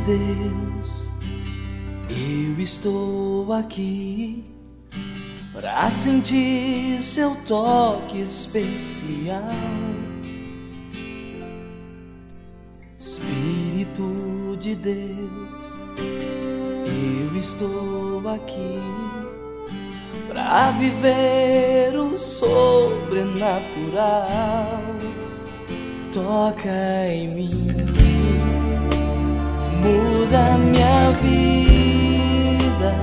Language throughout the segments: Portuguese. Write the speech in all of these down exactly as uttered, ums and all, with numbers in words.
Deus, eu estou aqui para sentir seu toque especial. Espírito de Deus, eu estou aqui para viver o sobrenatural. Toca em mim, muda minha vida,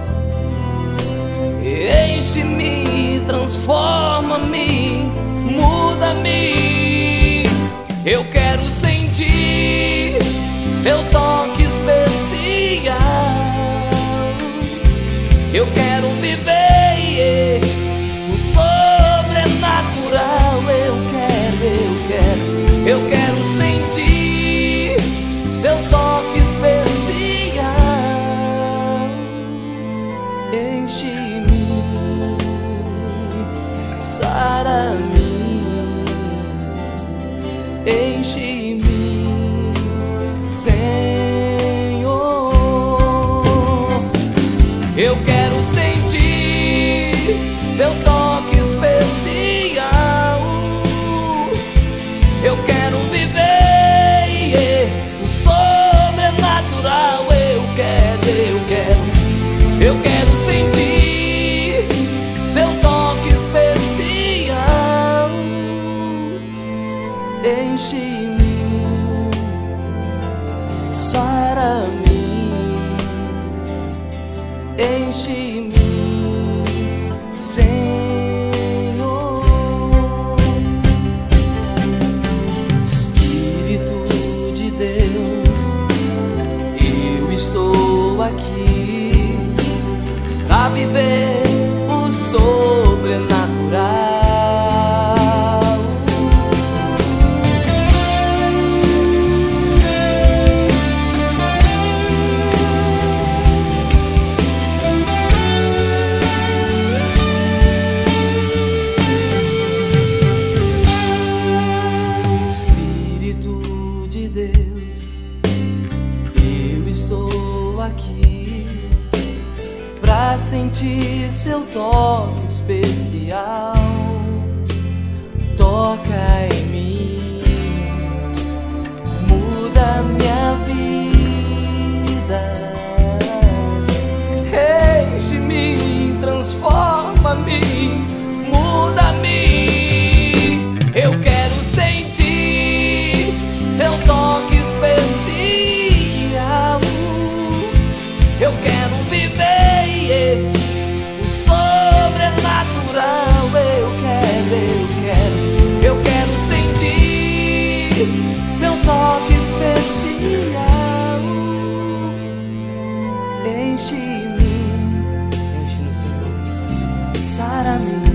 enche-me, transforma-me, muda-me. Eu quero sentir seu toque especial. Eu quero viver o sobrenatural. Eu quero, eu quero, eu quero sentir seu toque especial. Enche-me, sara-me, enche-me, Senhor. Eu quero sentir seu toque especial. Eu quero viver o sobrenatural. Eu quero, eu quero, eu quero sentir seu toque especial. Enche-me, sara-me, enche-me, Senhor. Espírito de Deus, eu estou aqui para viver o sobrenatural. Pra sentir seu toque especial. Toca em mim, muda minha vida, enche-me, transforma-me, muda-me. Eu quero sentir seu toque especial. Eu quero viver o sobrenatural. Eu quero, eu quero, eu quero sentir seu toque especial. Enche-me, enche no Senhor, sara-me,